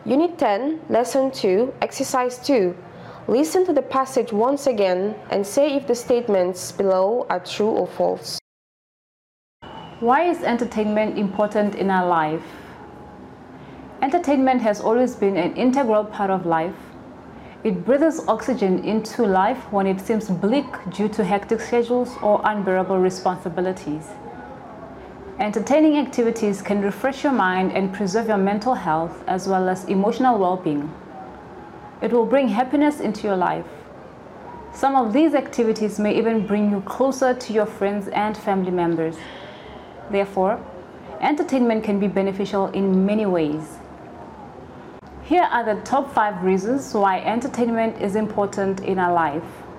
Unit 10, Lesson 2, Exercise 2. Listen to the passage once again and say if the statements below are true or false. Why is entertainment important in our life? Entertainment has always been an integral part of life. It breathes oxygen into life when it seems bleak due to hectic schedules or unbearable responsibilities. Entertaining activities can refresh your mind and preserve your mental health as well as emotional well-being. It will bring happiness into your life. Some of these activities may even bring you closer to your friends and family members. Therefore, entertainment can be beneficial in many ways. Here are the top 5 reasons why entertainment is important in our life.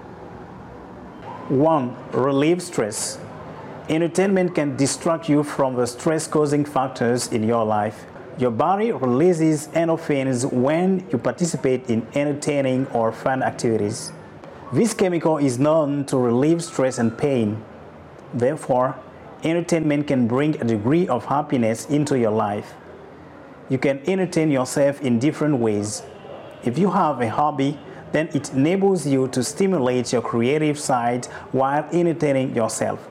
1. Relieve stress. Entertainment can distract you from the stress-causing factors in your life. Your body releases endorphins when you participate in entertaining or fun activities. This chemical is known to relieve stress and pain. Therefore, entertainment can bring a degree of happiness into your life. You can entertain yourself in different ways. If you have a hobby, then it enables you to stimulate your creative side while entertaining yourself.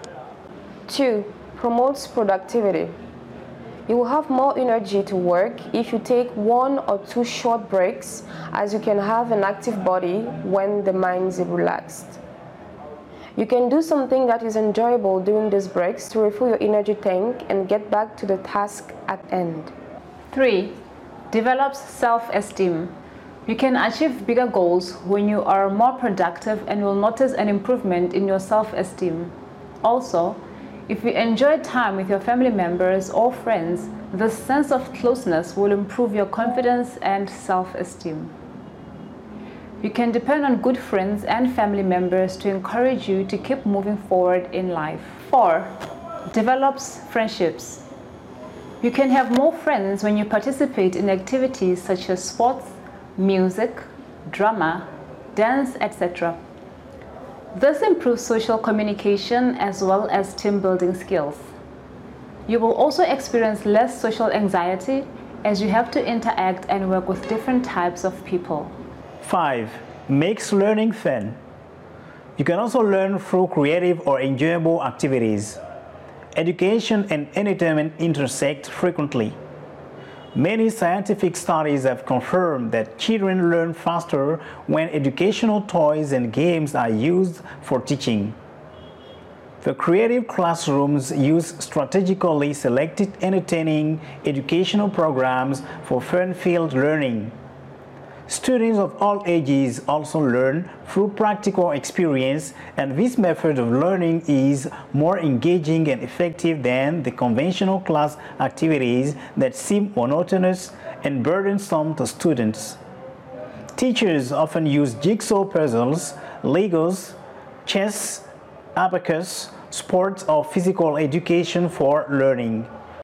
2. Promotes productivity. You will have more energy to work if you take 1 or 2 short breaks, as you can have an active body when the mind is relaxed. You can do something that is enjoyable during these breaks to refill your energy tank and get back to the task at hand. 3. Develops self-esteem. You can achieve bigger goals when you are more productive and will notice an improvement in your self-esteem. Also, if you enjoy time with your family members or friends, the sense of closeness will improve your confidence and self-esteem. You can depend on good friends and family members to encourage you to keep moving forward in life. 4. Develops friendships. You can have more friends when you participate in activities such as sports, music, drama, dance, etc. This improves social communication as well as team building skills. You will also experience less social anxiety as you have to interact and work with different types of people. 5. Makes learning fun. You can also learn through creative or enjoyable activities. Education and entertainment intersect frequently. Many scientific studies have confirmed that children learn faster when educational toys and games are used for teaching. The creative classrooms use strategically selected entertaining educational programs for fun-filled learning. Students of all ages also learn through practical experience, and this method of learning is more engaging and effective than the conventional class activities that seem monotonous and burdensome to students. Teachers often use jigsaw puzzles, Legos, chess, abacus, sports, or physical education for learning.